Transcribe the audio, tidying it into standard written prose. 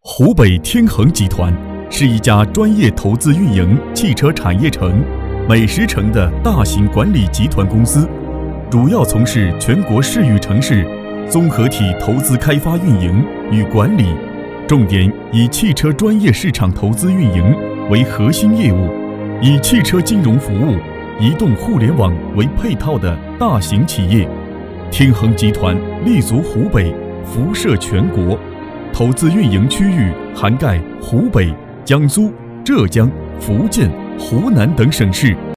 湖北天恒集团是一家专业投资运营汽车产业城、美食城的大型管理集团公司，主要从事全国市域城市综合体投资开发运营与管理，重点以汽车专业市场投资运营为核心业务，以汽车金融服务、移动互联网为配套的大型企业。天恒集团立足湖北，辐射全国，投资运营区域涵盖湖北、江苏、浙江、福建、湖南等省市。